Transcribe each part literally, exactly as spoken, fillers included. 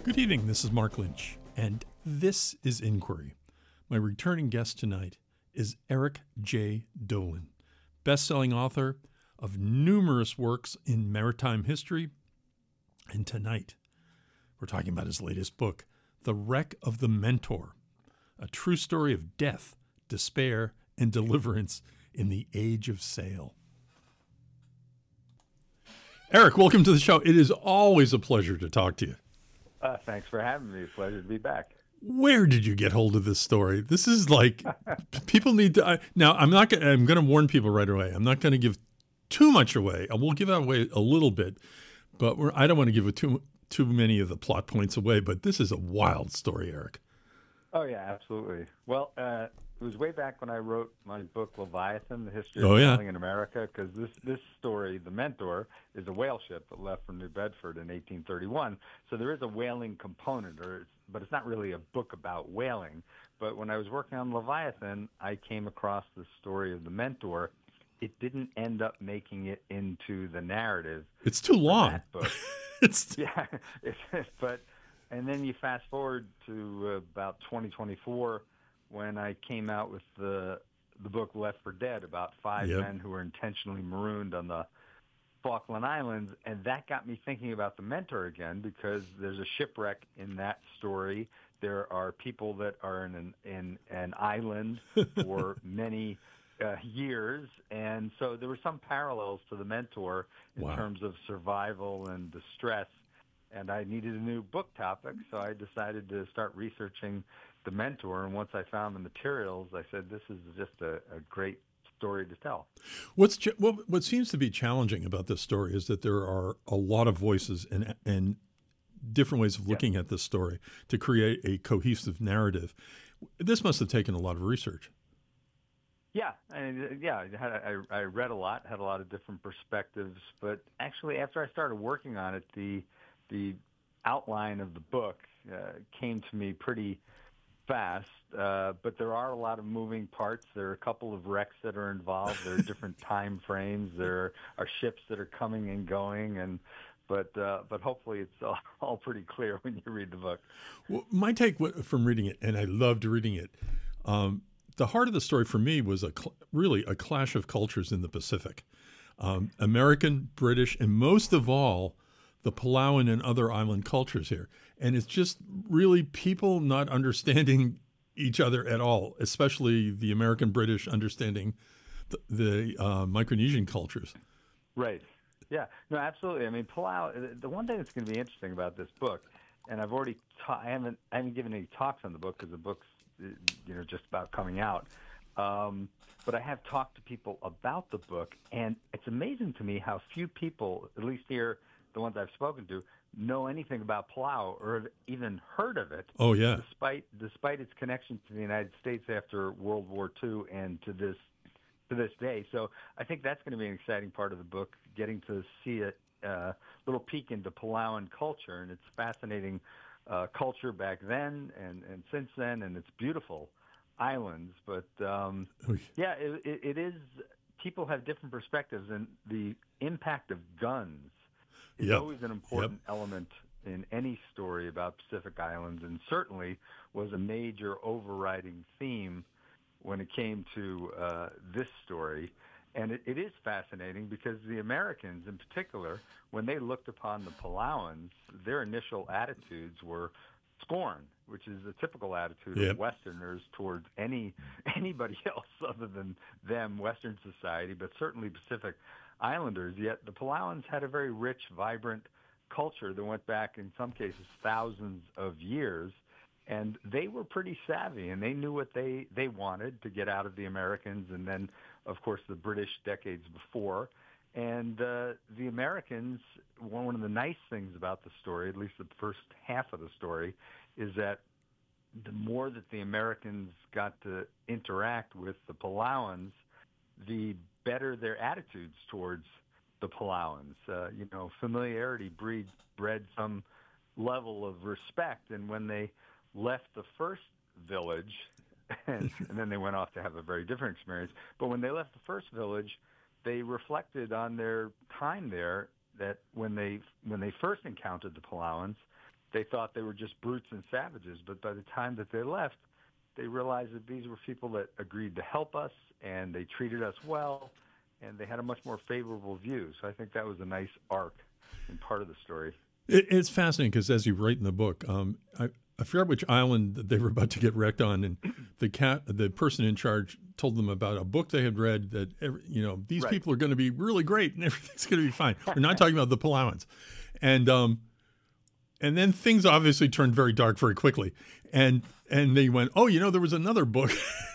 Good evening, this is Mark Lynch, and this is Inquiry. My returning guest tonight is Eric J. Dolin, best-selling author of numerous works in maritime history. And tonight, we're talking about his latest book, The Wreck of the Mentor, a true story of death, despair, and deliverance in the age of sail. Eric, welcome to the show. It is always a pleasure to talk to you. Uh, thanks for having me. Pleasure to be back. Where did you get hold of this story? This is like, people need to, I, now I'm not going to, I'm going to warn people right away. I'm not going to give too much away. I will give away a little bit, but we're, I don't want to give too, too many of the plot points away, but this is a wild story, Eric. Oh yeah, absolutely. Well, uh, it was way back when I wrote my book, Leviathan, The History Oh, of yeah. Whaling in America, because this, this story, The Mentor, is a whale ship that left from New Bedford in eighteen thirty-one. So there is a whaling component, or it's, but it's not really a book about whaling. But when I was working on Leviathan, I came across the story of The Mentor. It didn't end up making it into the narrative. It's too for long. that book. It's Yeah, it's, but and then you fast forward to uh, about twenty twenty-four when I came out with the the book Left for Dead about five Yep. men who were intentionally marooned on the Falkland Islands, and that got me thinking about the Mentor again because there's a shipwreck in that story. There are people that are in an, in an island for many uh, years, and so there were some parallels to the Mentor in Wow. terms of survival and distress. And I needed a new book topic, so I decided to start researching The Mentor. And once I found the materials, I said, this is just a, a great story to tell. What's ch- what, what seems to be challenging about this story is that there are a lot of voices and and different ways of looking at this story to create a cohesive narrative. This must have taken a lot of research. Yeah, and yeah, I, had, I, I read a lot, had a lot of different perspectives. But actually, after I started working on it, the the outline of the book uh, came to me pretty fast, uh, but there are a lot of moving parts. There are a couple of wrecks that are involved. There are different time frames. There are ships that are coming and going, and but uh, but hopefully it's all, all pretty clear when you read the book. Well, my take wa- from reading it, and I loved reading it, um, the heart of the story for me was a cl- really a clash of cultures in the Pacific. Um, American, British, and most of all, the Palauan and other island cultures here. And it's just really people not understanding each other at all, especially the American British understanding the, the uh, Micronesian cultures. Right. Yeah. No, absolutely. I mean, Palau. The one thing that's going to be interesting about this book, and I've already ta- I haven't I haven't given any talks on the book because the book's you know just about coming out. Um, but I have talked to people about the book, and it's amazing to me how few people, at least here, the ones I've spoken to, know anything about Palau or have even heard of it. Oh, yeah. Despite despite its connection to the United States after World War Two and to this to this day. So I think that's going to be an exciting part of the book, getting to see a uh, little peek into Palauan culture, and it's fascinating uh, culture back then and, and since then, and it's beautiful islands. But um, yeah, it, it, it is. People have different perspectives, and the impact of guns is Yep. always an important Yep. element in any story about Pacific Islands, and certainly was a major overriding theme when it came to uh, this story. And it, it is fascinating because the Americans in particular, when they looked upon the Palauans, their initial attitudes were scorn, which is a typical attitude Yep. of Westerners towards any anybody else other than them, Western society, but certainly Pacific Islanders. Yet the Palauans had a very rich, vibrant culture that went back, in some cases, thousands of years. And they were pretty savvy, and they knew what they, they wanted to get out of the Americans and then, of course, the British decades before. And uh, the Americans, one of the nice things about the story, at least the first half of the story, is that the more that the Americans got to interact with the Palauans, the better their attitudes towards the Palauans. Uh, you know, familiarity breed, bred some level of respect, and when they left the first village, and, and then they went off to have a very different experience, but when they left the first village, they reflected on their time there, that when they when they first encountered the Palauans, they thought they were just brutes and savages. But by the time that they left, they realized that these were people that agreed to help us, and they treated us well, and they had a much more favorable view. So I think that was a nice arc and part of the story. It, it's fascinating because, as you write in the book, um, I, I forgot which island that they were about to get wrecked on, and the cat, the person in charge, told them about a book they had read that every, you know these Right. people are going to be really great and everything's going to be fine. We're not talking about the Palauans, and um, and then things obviously turned very dark very quickly, and and they went, oh, you know, there was another book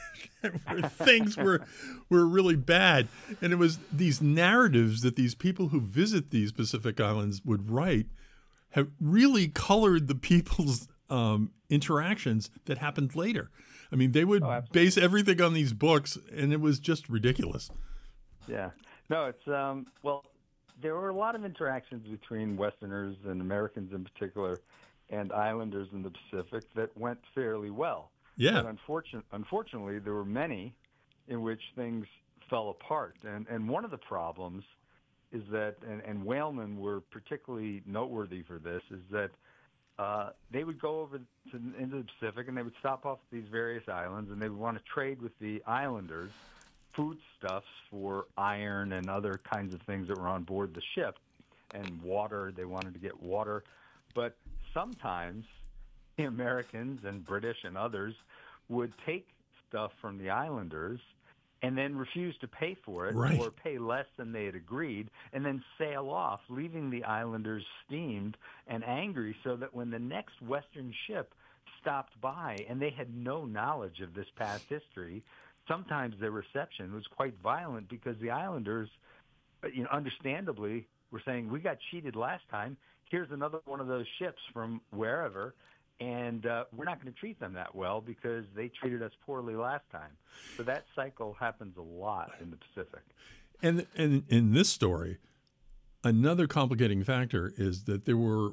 where things were were really bad, and it was these narratives that these people who visit these Pacific Islands would write have really colored the people's um, interactions that happened later. I mean, they would Oh, base everything on these books, and it was just ridiculous. Yeah. No, it's, um, well, there were a lot of interactions between Westerners and Americans in particular and islanders in the Pacific that went fairly well. Yeah. But unfortunate, unfortunately, there were many in which things fell apart. And, and one of the problems is that, and, and whalemen were particularly noteworthy for this, is that uh, they would go over to, into the Pacific and they would stop off these various islands and they would want to trade with the islanders foodstuffs for iron and other kinds of things that were on board the ship, and water. They wanted to get water. But sometimes the Americans and British and others would take stuff from the islanders and then refuse to pay for it, Right. or pay less than they had agreed, and then sail off, leaving the islanders steamed and angry, so that when the next Western ship stopped by and they had no knowledge of this past history, sometimes their reception was quite violent because the islanders, you know, understandably were saying, we got cheated last time. Here's another one of those ships from wherever, and uh, we're not going to treat them that well because they treated us poorly last time. So that cycle happens a lot in the Pacific. And and in this story, another complicating factor is that there were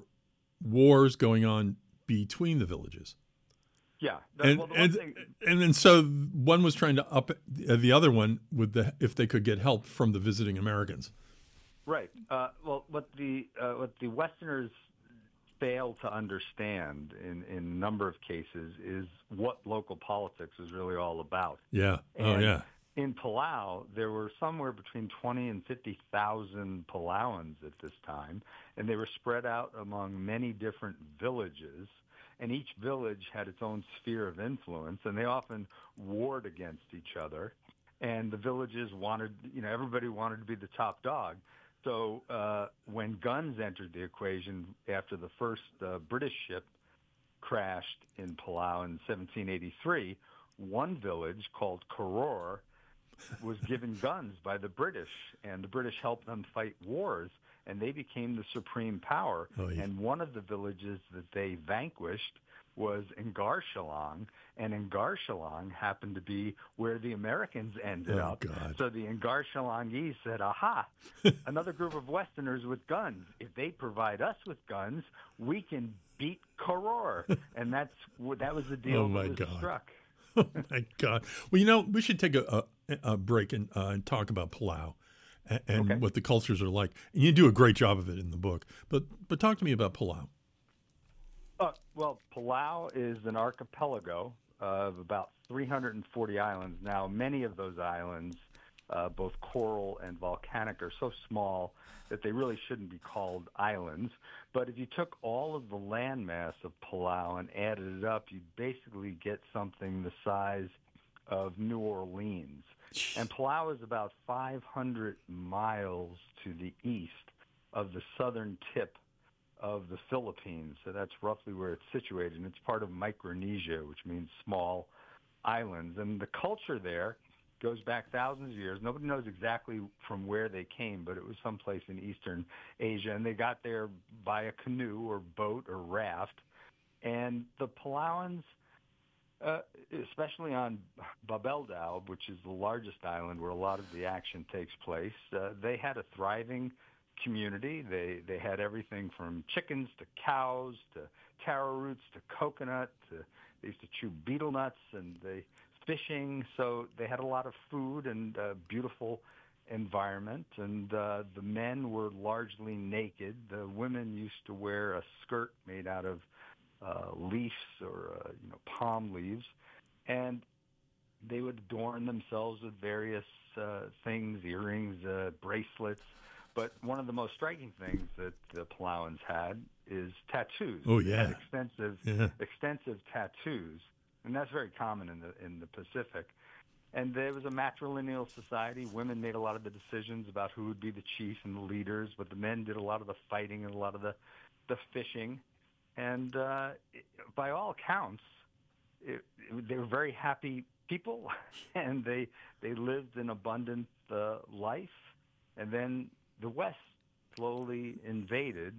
wars going on between the villages. Yeah. The, And well, the one and, thing, and then so one was trying to up the other one with the if they could get help from the visiting Americans. right. Uh, well, what the uh, what the Westerners fail to understand in, in a number of cases is what local politics is really all about. Yeah. Oh And yeah. in Palau, there were somewhere between twenty and fifty thousand Palauans at this time, and they were spread out among many different villages, and each village had its own sphere of influence, and they often warred against each other, and the villages wanted, you know, everybody wanted to be the top dog. So uh, when guns entered the equation after the first uh, British ship crashed in Palau in seventeen eighty-three, one village called Koror was given guns by the British, and the British helped them fight wars, and they became the supreme power. Oh, yeah. And one of the villages that they vanquished was Ngarchalang, and Ngarchalang happened to be where the Americans ended Oh, up. God. So the Ngarchalangese said, aha, another group of Westerners with guns. If they provide us with guns, we can beat Koror. And that's that was the deal Oh, my that was God. struck. Oh my God. Well, you know, we should take a, a, a break and, uh, and talk about Palau and, and Okay. what the cultures are like. And you do a great job of it in the book. But but talk to me about Palau. Uh, well, Palau is an archipelago of about three hundred forty islands. Now, many of those islands, uh, both coral and volcanic, are so small that they really shouldn't be called islands. But if you took all of the landmass of Palau and added it up, you'd basically get something the size of New Orleans. And Palau is about five hundred miles to the east of the southern tip of the Philippines. So that's roughly where it's situated. And it's part of Micronesia, which means small islands. And the culture there goes back thousands of years. Nobody knows exactly from where they came, but it was someplace in Eastern Asia. And they got there by a canoe or boat or raft. And the Palauans, uh, especially on Babel Dao, which is the largest island where a lot of the action takes place, uh, they had a thriving community. They they had everything from chickens to cows to taro roots to coconut. To, they used to chew betel nuts, and they fishing. So they had a lot of food and uh, beautiful environment, and uh, the men were largely naked. The women used to wear a skirt made out of uh, leaves or uh, you know palm leaves, and they would adorn themselves with various uh, things, earrings, uh, bracelets. But one of the most striking things that the Palauans had is tattoos. Oh They yeah, had extensive, yeah. extensive tattoos, and that's very common in the in the Pacific. And there was a matrilineal society. Women made a lot of the decisions about who would be the chief and the leaders, but the men did a lot of the fighting and a lot of the, the fishing. And uh, it, by all accounts, it, it, they were very happy people, and they they lived an abundant uh, life. And then the West slowly invaded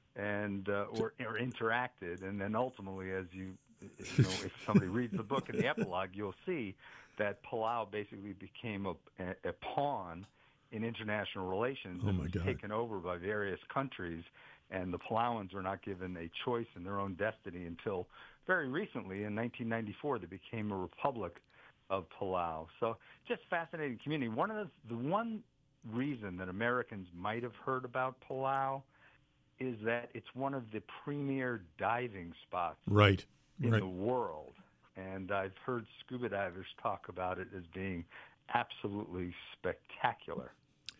and uh, or, or interacted, and then ultimately, as you, you know, if somebody reads the book in the epilogue, you'll see that Palau basically became a, a, a pawn in international relations Oh and my was God. taken over by various countries, and the Palauans were not given a choice in their own destiny until very recently, in nineteen ninety-four, they became a republic of Palau. So just fascinating community. One of the, the one reason that Americans might have heard about Palau is that it's one of the premier diving spots Right, in right. the world. And I've heard scuba divers talk about it as being absolutely spectacular.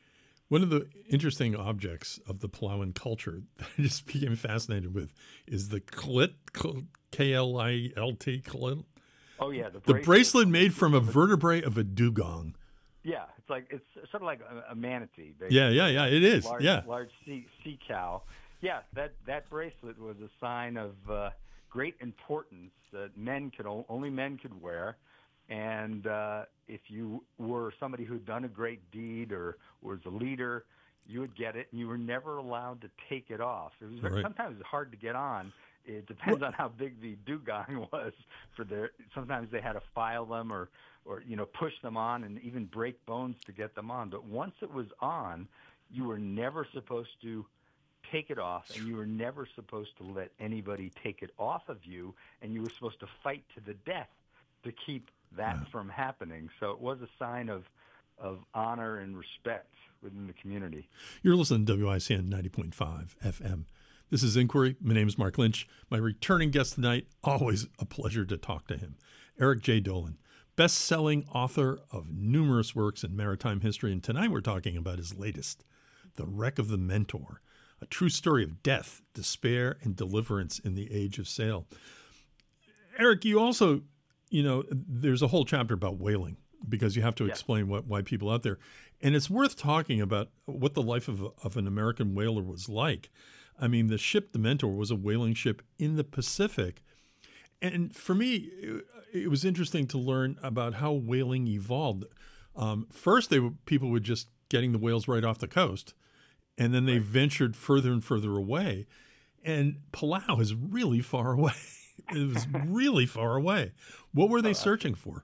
One of the interesting objects of the Palauan culture that I just became fascinated with is the clit, K L I L T, clit. Oh, yeah. The The bracelet, bracelet made from a vertebrae of a dugong. Yeah, it's like it's sort of like a, a manatee. Basically. Yeah, yeah, yeah, it is. Large, yeah. large sea, sea cow. Yeah, that, that bracelet was a sign of uh, great importance that men could only men could wear. And uh, if you were somebody who'd done a great deed or was a leader, you would get it, and you were never allowed to take it off. It was very, Right. sometimes hard to get on. It depends on how big the dugong was. For their, sometimes they had to file them or, or you know, push them on and even break bones to get them on. But once it was on, you were never supposed to take it off, and you were never supposed to let anybody take it off of you, and you were supposed to fight to the death to keep that Wow. from happening. So it was a sign of of honor and respect within the community. You're listening to W I C N ninety point five F M. This is Inquiry. My name is Mark Lynch. My returning guest tonight, always a pleasure to talk to him, Eric J. Dolin, best-selling author of numerous works in maritime history. And tonight we're talking about his latest, The Wreck of the Mentor, a true story of death, despair, and deliverance in the age of sail. Eric, you also, you know, there's a whole chapter about whaling because you have to Yeah. explain what, why people out there. And it's worth talking about what the life of, of an American whaler was like. I mean, the ship, the Mentor, was a whaling ship in the Pacific. And for me, it, it was interesting to learn about how whaling evolved. Um, first, they were, people were just getting the whales right off the coast, and then they ventured further and further away. And Palau is really far away. It was really far away. What were they searching for?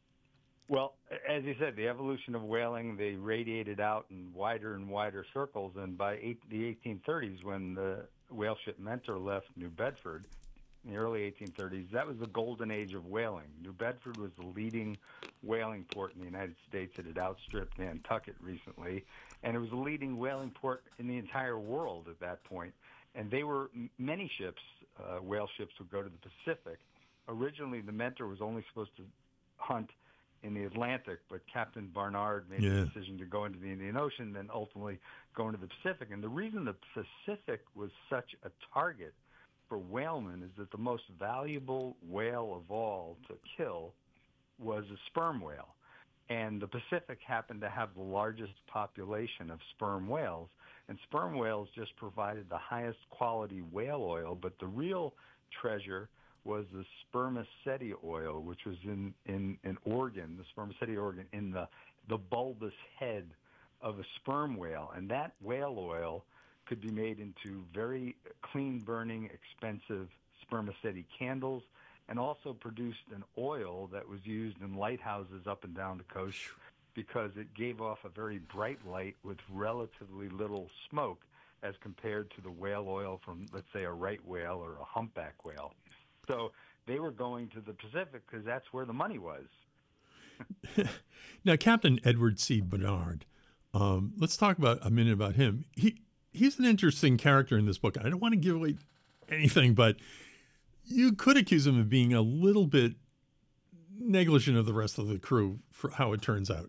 Well, as you said, the evolution of whaling, they radiated out in wider and wider circles. And by eight, the eighteen thirties, when the whale ship Mentor left New Bedford, in the early eighteen thirties, that was the golden age of whaling. New Bedford was the leading whaling port in the United States. It had outstripped Nantucket recently, and it was the leading whaling port in the entire world at that point. And they were, many ships, uh, whale ships, would go to the Pacific. Originally, the Mentor was only supposed to hunt in the Atlantic, but Captain Barnard made Yeah. the decision to go into the Indian Ocean, then ultimately go into the Pacific. And the reason the Pacific was such a target for whalemen is that the most valuable whale of all to kill was a sperm whale. And the Pacific happened to have the largest population of sperm whales. And sperm whales just provided the highest quality whale oil, but the real treasure was the spermaceti oil, which was in, in an organ, the spermaceti organ, in the, the bulbous head of a sperm whale. And that whale oil could be made into very clean-burning, expensive spermaceti candles, and also produced an oil that was used in lighthouses up and down the coast because it gave off a very bright light with relatively little smoke as compared to the whale oil from, let's say, a right whale or a humpback whale. So they were going to the Pacific because that's where the money was. Now, Captain Edward C. Barnard Um, let's talk about a minute about him. He he's an interesting character in this book. I don't want to give away anything, but you could accuse him of being a little bit negligent of the rest of the crew for how it turns out.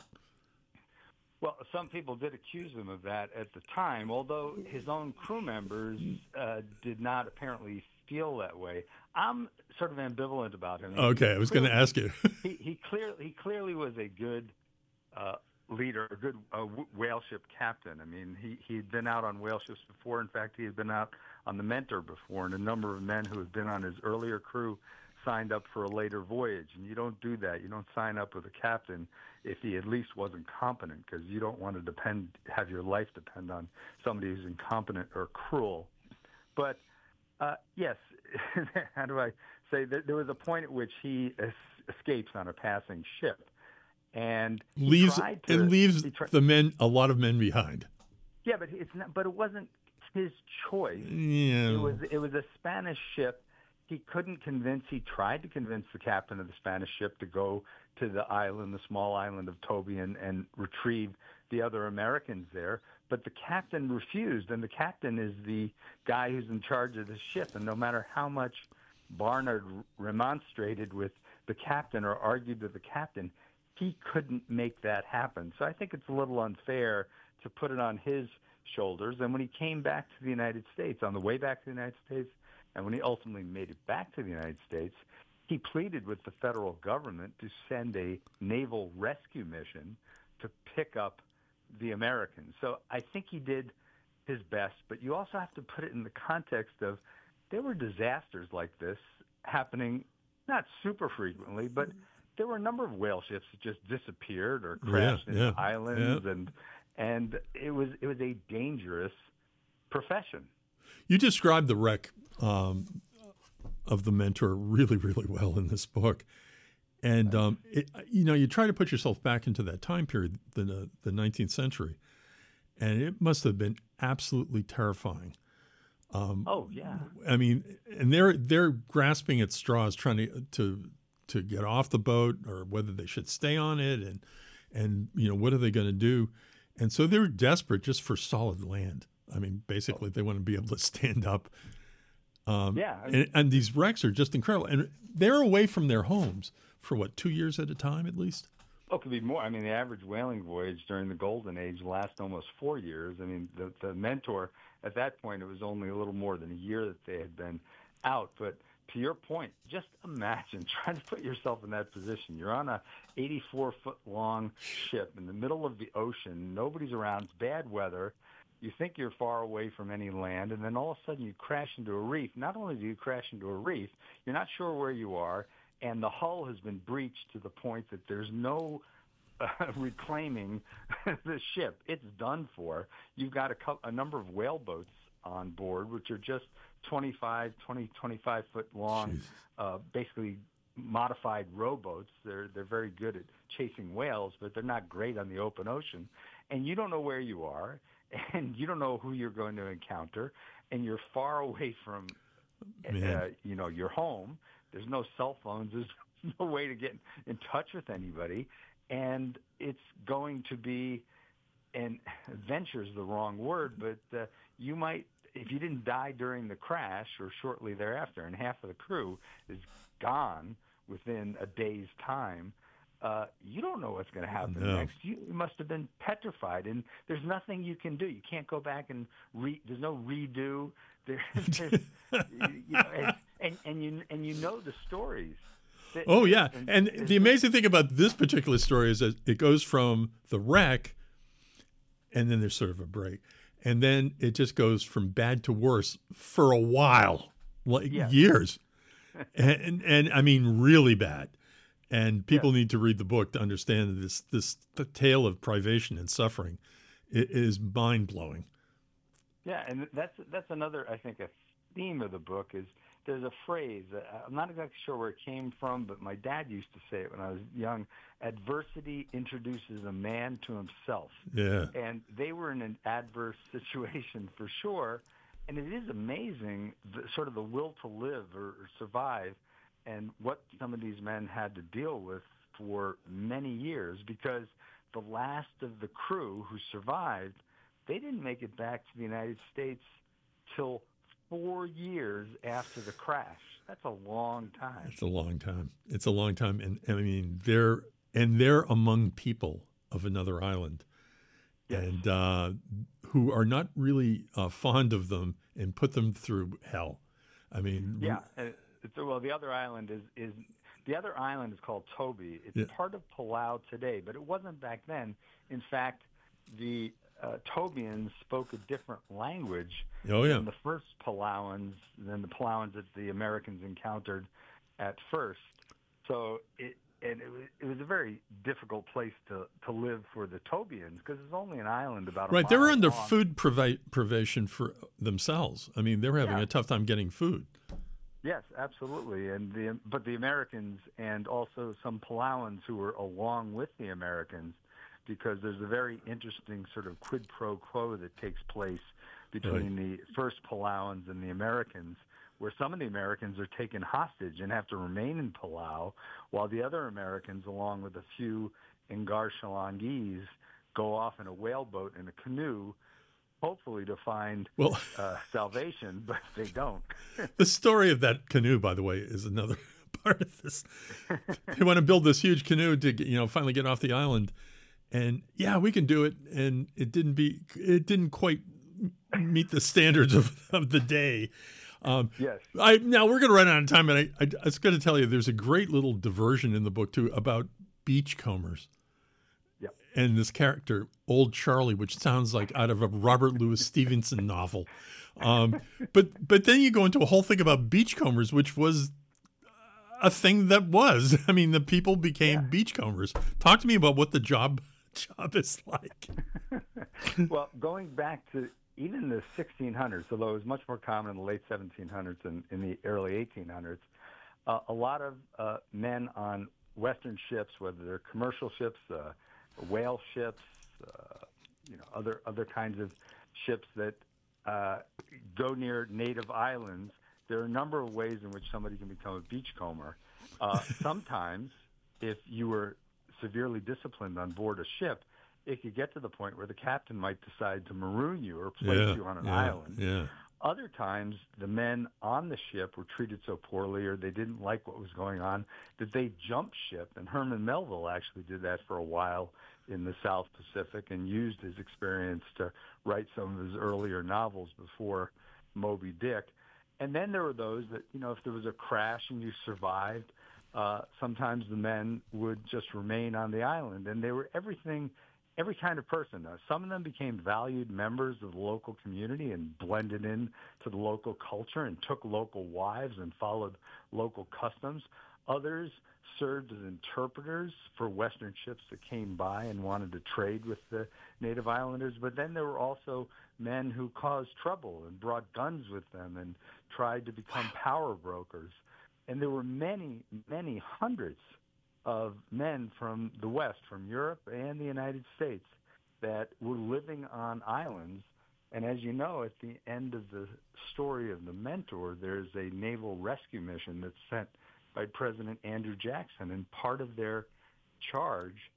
Well, some people did accuse him of that at the time, although his own crew members uh, did not apparently feel that way. I'm sort of ambivalent about him. Okay, I was going to ask you. he, he, clear, he clearly was a good uh, leader, a good uh, whale ship captain. I mean, he, he'd been out on whale ships before. In fact, he had been out on the Mentor before, and a number of men who had been on his earlier crew signed up for a later voyage. And you don't do that. You don't sign up with a captain if he at least wasn't competent, because you don't want to depend, have your life depend on somebody who's incompetent or cruel. But uh, yes, how do I say that there was a point at which he es- escapes on a passing ship, and he leaves tried to, and leaves tri- the men a lot of men behind. Yeah, but it's not. But it wasn't his choice. Yeah. It was. It was a Spanish ship. He couldn't convince. He tried to convince the captain of the Spanish ship to go to the island, the small island of Toby, and, and retrieve the other Americans there. But the captain refused, and the captain is the guy who's in charge of the ship. And no matter how much Barnard remonstrated with the captain or argued with the captain, he couldn't make that happen. So I think it's a little unfair to put it on his shoulders. And when he came back to the United States, on the way back to the United States, and when he ultimately made it back to the United States, he pleaded with the federal government to send a naval rescue mission to pick up the Americans. So I think he did his best, but you also have to put it in the context of there were disasters like this happening not super frequently, but there were a number of whale ships that just disappeared or crashed yeah, into yeah, islands, yeah. and and it was it was a dangerous profession. You described the wreck um, of the Mentor really, really well in this book. And, um, it, you know, you try to put yourself back into that time period, the, the nineteenth century, and it must have been absolutely terrifying. Um, oh, yeah. I mean, and they're they're grasping at straws trying to, to to get off the boat, or whether they should stay on it, and, and you know, what are they going to do? And so they're desperate just for solid land. I mean, basically, they want to be able to stand up. Um, yeah. And, and these wrecks are just incredible. And they're away from their homes for, what, two years at a time at least? Oh, it could be more. I mean, the average whaling voyage during the Golden Age lasts almost four years. I mean, the, the Mentor, at that point, it was only a little more than a year that they had been out. But to your point, just imagine trying to put yourself in that position. You're on a eighty-four foot long ship in the middle of the ocean. Nobody's around. It's bad weather. You think you're far away from any land, and then all of a sudden you crash into a reef. Not only do you crash into a reef, you're not sure where you are, and the hull has been breached to the point that there's no uh, reclaiming the ship. It's done for. You've got a, co- a number of whaleboats on board, which are just twenty-five, twenty, twenty-five foot long, uh, basically modified rowboats. They're they're very good at chasing whales, but they're not great on the open ocean. And you don't know where you are, and you don't know who you're going to encounter, and you're far away from, uh, you know, your home. There's no cell phones. There's no way to get in touch with anybody, and it's going to be, and adventure is the wrong word, but uh, you might, if you didn't die during the crash or shortly thereafter, and half of the crew is gone within a day's time, uh, you don't know what's going to happen no. next. You must have been petrified, and there's nothing you can do. You can't go back and re. There's no redo. There, there's, you know, and, and and you and you know the stories. That, oh yeah, and, and, and the amazing thing about this particular story is that it goes from the wreck, and then there's sort of a break, and then it just goes from bad to worse for a while, like yes. years, and, and and I mean really bad. And people yes. need to read the book to understand that this this the tale of privation and suffering is mind blowing. Yeah, and that's that's another, I think, a theme of the book is there's a phrase, I'm not exactly sure where it came from, but my dad used to say it when I was young, adversity introduces a man to himself. Yeah. And they were in an adverse situation for sure, and it is amazing, the, sort of the will to live or, or survive and what some of these men had to deal with for many years, because the last of the crew who survived, they didn't make it back to the United States till four years after the crash. That's a long time. It's a long time. It's a long time. And, and I mean, they're, and they're among people of another island. Yes. And uh, who are not really uh, fond of them and put them through hell. I mean, yeah. And it's, well, the other island is, is the other island is called Toby. It's yeah. part of Palau today, but it wasn't back then. In fact, the uh, Tobians spoke a different language oh, yeah. than the first Palauans, than the Palauans that the Americans encountered at first. So it. And it was, it was a very difficult place to, to live for the Tobians because it's only an island about a right. mile They were under long. food privi- privation for themselves. I mean, they were having yeah. a tough time getting food. Yes, absolutely. And the but the Americans and also some Palauans who were along with the Americans, because there's a very interesting sort of quid pro quo that takes place between right. the first Palauans and the Americans, where some of the Americans are taken hostage and have to remain in Palau, while the other Americans, along with a few Ngar Chalangis, go off in a whaleboat in a canoe, hopefully to find well, uh, salvation, but they don't. The story of that canoe, by the way, is another part of this. They want to build this huge canoe to, you know, finally get off the island, and yeah, we can do it. And it didn't be, it didn't quite meet the standards of, of the day. Um, yes. I now we're going to run out of time, and I, I, I was going to tell you there's a great little diversion in the book too about beachcombers. Yep. And this character, Old Charlie, which sounds like out of a Robert Louis Stevenson novel. Um, but but then you go into a whole thing about beachcombers, which was a thing that was. I mean, the people became yeah. beachcombers. Talk to me about what the job job is like. Well, going back to even the sixteen hundreds, although it was much more common in the late seventeen hundreds and in the early eighteen hundreds, uh, a lot of uh, men on Western ships, whether they're commercial ships, uh, whale ships, uh, you know, other other kinds of ships that uh, go near native islands, there are a number of ways in which somebody can become a beachcomber. Uh, sometimes, if you were severely disciplined on board a ship, it could get to the point where the captain might decide to maroon you or place yeah, you on an yeah, island. Yeah. Other times, the men on the ship were treated so poorly or they didn't like what was going on that they jumped ship. And Herman Melville actually did that for a while in the South Pacific and used his experience to write some of his earlier novels before Moby Dick. And then there were those that, you know, if there was a crash and you survived, uh, sometimes the men would just remain on the island. And they were everything... Every kind of person. Now, some of them became valued members of the local community and blended in to the local culture and took local wives and followed local customs. Others served as interpreters for Western ships that came by and wanted to trade with the native islanders. But then there were also men who caused trouble and brought guns with them and tried to become power brokers. And there were many, many hundreds of men from the West, from Europe and the United States, that were living on islands. And as you know, at the end of the story of The Mentor, there's a naval rescue mission that's sent by President Andrew Jackson. And part of their charge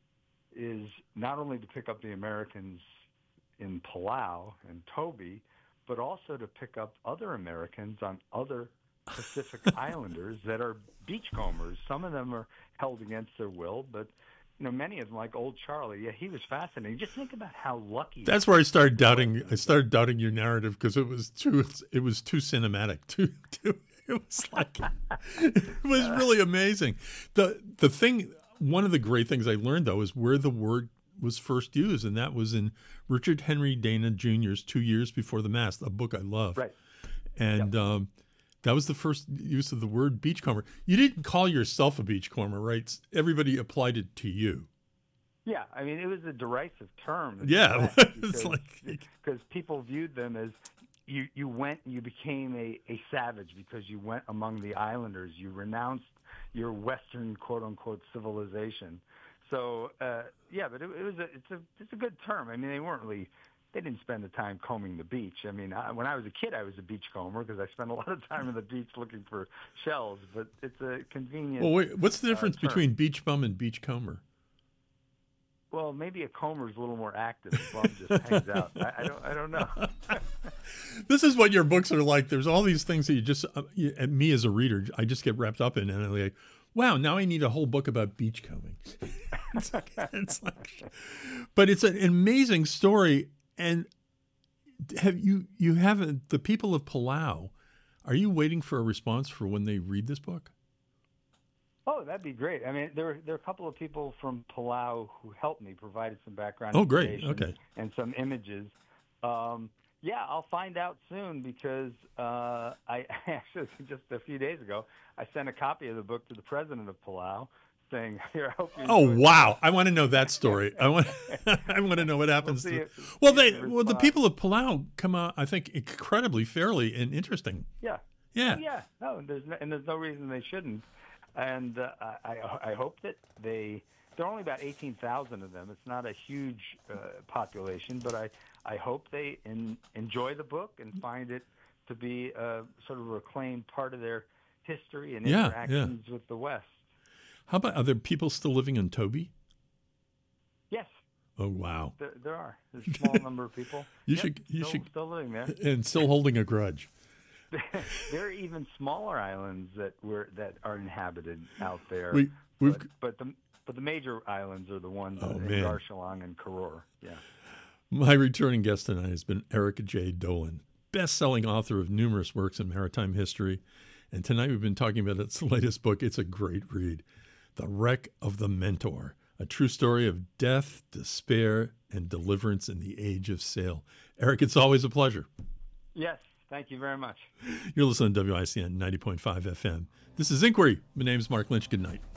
is not only to pick up the Americans in Palau and Toby, but also to pick up other Americans on other Pacific Islanders that are beachcombers. Some of them are held against their will, but you know, many of them, like Old Charlie, yeah, he was fascinating. Just think about how lucky. That's where I started doubting. I started doubting your narrative because it was too. It was too cinematic. Too. too it was like. It was really amazing. the The thing. One of the great things I learned though is where the word was first used, and that was in Richard Henry Dana Junior's Two Years Before the Mast, a book I love. Right. And. Yep. Um, That was the first use of the word beachcomber. You didn't call yourself a beachcomber, right? Everybody applied it to you. Yeah, I mean, it was a derisive term. Yeah, because, it's like because people viewed them as you, you went and you became a, a savage because you went among the islanders. You renounced your Western quote unquote civilization. So uh, yeah, but it, it was a it's a it's a good term. I mean, they weren't really. They didn't spend the time combing the beach. I mean, I, when I was a kid, I was a beachcomber because I spent a lot of time on the beach looking for shells. But it's a convenient. Well, wait, what's the difference uh, between beach bum and beachcomber? Well, maybe a comber's a little more active. The bum just hangs out. I, I don't. I don't know. This is what your books are like. There's all these things that you just, uh, you, and me as a reader, I just get wrapped up in, and I'm like, wow, now I need a whole book about beachcombing. it's like, it's like, but it's an amazing story. And have you you haven't the people of Palau? Are you waiting for a response for when they read this book? Oh, that'd be great. I mean, there there are a couple of people from Palau who helped me, provided some background Oh, great. information Okay. and some images. Um, yeah, I'll find out soon because uh, I actually just a few days ago I sent a copy of the book to the president of Palau, saying, "Here, I hope you." Oh, enjoy wow! I want to know that story. I want I want to know what happens. We'll see to, it- well, see they the well the response. people of Palau come out, I think, incredibly fairly and interesting. Yeah. Yeah. Yeah. No, there's no, and there's no reason they shouldn't. And uh, I, I hope that they. There are only about eighteen thousand of them. It's not a huge uh, population, but I, I hope they in, enjoy the book and find it to be a sort of a reclaimed part of their history and Yeah, interactions with the West. How about, are there people still living in Toby? Yes, Oh, wow! there, there are. There's a small number of people. You Yep, should you still, should still living there. and still holding a grudge. There are even smaller islands that were that are inhabited out there. We we've but, but the but the major islands are the ones Oh, in man. Dar es Salaam and Koror. Yeah. My returning guest tonight has been Eric J. Dolin, best-selling author of numerous works in maritime history. And tonight we've been talking about its latest book. It's a great read, The Wreck of the Mentor, a true story of death, despair, and deliverance in the age of sail. Eric, it's always a pleasure. Yes. Thank you very much. You're listening to W I C N ninety point five F M. This is Inquiry. My name is Mark Lynch. Good night.